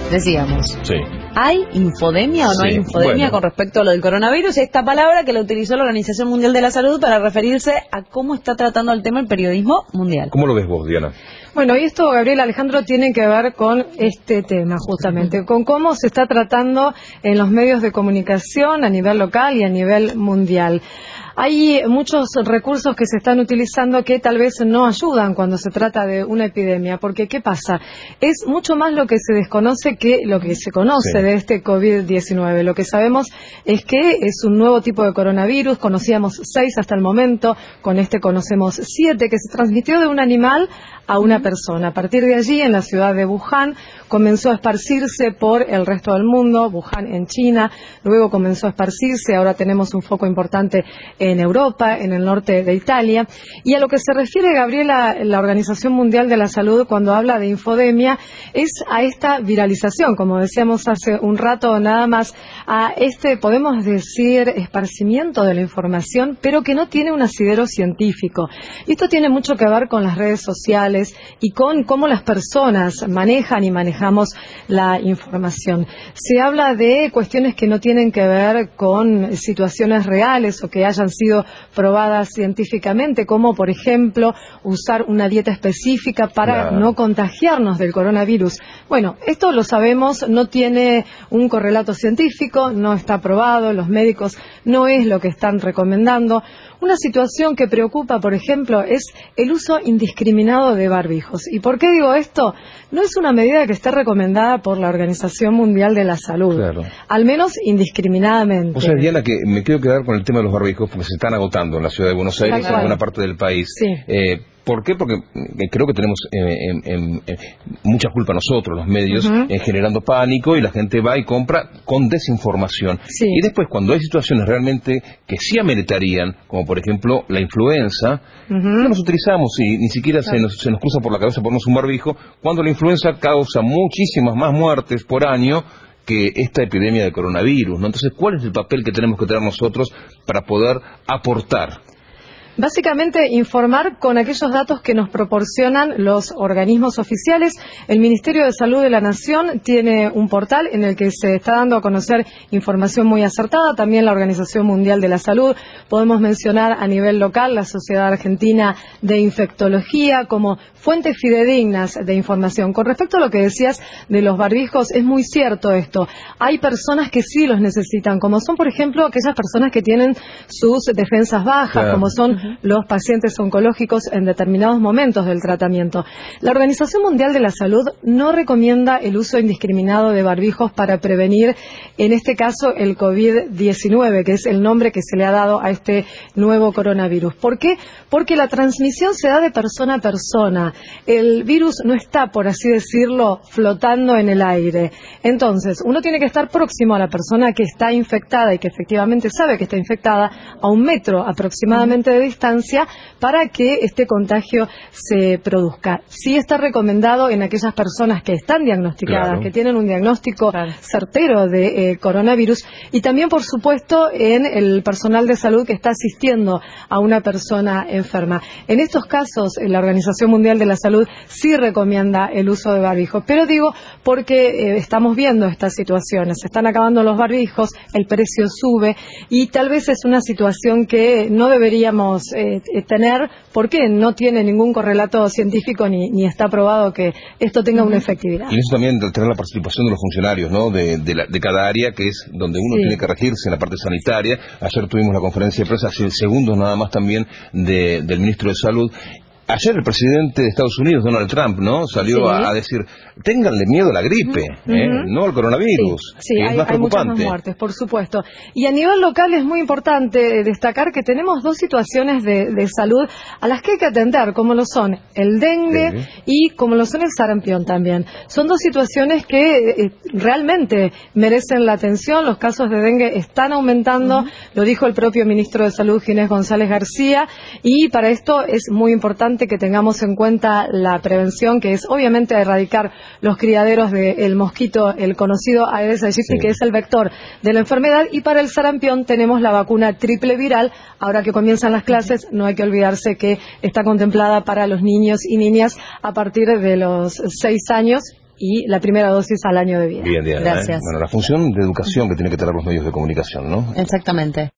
decíamos. Sí. ¿Hay infodemia o no hay infodemia con respecto a lo del coronavirus? Esta palabra que la utilizó la Organización Mundial de la Salud para referirse a cómo está tratando el tema el periodismo mundial. ¿Cómo lo ves vos, Diana? Bueno, y esto, Gabriel Alejandro, tiene que ver con este tema, justamente, con cómo se está tratando en los medios de comunicación a nivel local y a nivel mundial. Hay muchos recursos que se están utilizando que tal vez no ayudan cuando se trata de una epidemia, porque ¿qué pasa? Es mucho más lo que se desconoce que lo que se conoce de este COVID-19. Lo que sabemos es que es un nuevo tipo de coronavirus, conocíamos 6 hasta el momento, con este conocemos 7, que se transmitió de un animal a una persona. A partir de allí, en la ciudad de Wuhan, comenzó a esparcirse por el resto del mundo, Wuhan en China, luego comenzó a esparcirse, ahora tenemos un foco importante en Europa, en el norte de Italia. Y a lo que se refiere, Gabriela, la Organización Mundial de la Salud, cuando habla de infodemia, es a esta viralización, como decíamos hace un rato nada más, a este, podemos decir, esparcimiento de la información, pero que no tiene un asidero científico. Y esto tiene mucho que ver con las redes sociales y con cómo las personas manejan y manejamos la información. Se habla de cuestiones que no tienen que ver con situaciones reales o que hayan sido probadas científicamente, como por ejemplo usar una dieta específica para no contagiarnos del coronavirus. Bueno, esto lo sabemos, no tiene un correlato científico, no está probado, los médicos no es lo que están recomendando. Una situación que preocupa, por ejemplo, es el uso indiscriminado de barbijos. ¿Y por qué digo esto? No es una medida que esté recomendada por la Organización Mundial de la Salud, al menos indiscriminadamente. O sea, Diana, que me quiero quedar con el tema de los barbijos porque se están agotando en la ciudad de Buenos Aires y en buena parte del país. ¿Por qué? Porque creo que tenemos mucha culpa nosotros, los medios, generando pánico, y la gente va y compra con desinformación. Y después, cuando hay situaciones realmente que sí ameritarían, como por ejemplo la influenza, no nos utilizamos y ni siquiera se nos cruza por la cabeza ponernos un barbijo, cuando la influenza causa muchísimas más muertes por año que esta epidemia de coronavirus, ¿no? Entonces, ¿cuál es el papel que tenemos que tener nosotros para poder aportar? Básicamente, informar con aquellos datos que nos proporcionan los organismos oficiales. El Ministerio de Salud de la Nación tiene un portal en el que se está dando a conocer información muy acertada. También la Organización Mundial de la Salud. Podemos mencionar a nivel local la Sociedad Argentina de Infectología como fuentes fidedignas de información. Con respecto a lo que decías de los barbijos, es muy cierto esto. Hay personas que sí los necesitan, como son, por ejemplo, aquellas personas que tienen sus defensas bajas, como son los pacientes oncológicos en determinados momentos del tratamiento. La Organización Mundial de la Salud no recomienda el uso indiscriminado de barbijos para prevenir, en este caso, el COVID-19, que es el nombre que se le ha dado a este nuevo coronavirus. ¿Por qué? Porque la transmisión se da de persona a persona. El virus no está, por así decirlo, flotando en el aire. Entonces, uno tiene que estar próximo a la persona que está infectada y que efectivamente sabe que está infectada, a 1 metro aproximadamente de distancia, para que este contagio se produzca. Sí está recomendado en aquellas personas que están diagnosticadas, que tienen un diagnóstico certero de coronavirus, y también, por supuesto, en el personal de salud que está asistiendo a una persona enferma. En estos casos, la Organización Mundial de la Salud sí recomienda el uso de barbijos, pero digo porque estamos viendo estas situaciones, se están acabando los barbijos, el precio sube, y tal vez es una situación que no deberíamos tener, porque no tiene ningún correlato científico ni está probado que esto tenga una efectividad. Y eso también de tener la participación de los funcionarios, ¿no? de cada área, que es donde uno tiene que regirse en la parte sanitaria. Ayer tuvimos la conferencia de prensa, hace segundos nada más también, del ministro de Salud. Ayer el presidente de Estados Unidos, Donald Trump, ¿no? Salió a decir, ténganle miedo a la gripe, no al coronavirus, que es más preocupante. Hay muchas más muertes, por supuesto. Y a nivel local es muy importante destacar que tenemos 2 situaciones de salud a las que hay que atender, como lo son el dengue y como lo son el sarampión también. Son 2 situaciones que realmente merecen la atención. Los casos de dengue están aumentando, lo dijo el propio ministro de Salud, Ginés González García, y para esto es muy importante que tengamos en cuenta la prevención, que es obviamente erradicar los criaderos del mosquito, el conocido Aedes aegypti, que es el vector de la enfermedad. Y para el sarampión tenemos la vacuna triple viral. Ahora que comienzan las clases, no hay que olvidarse que está contemplada para los niños y niñas a partir de los 6 años y la primera dosis al año de vida. Bien, Diana. Gracias. Bueno, la función de educación que tienen que tener los medios de comunicación, ¿no? Exactamente.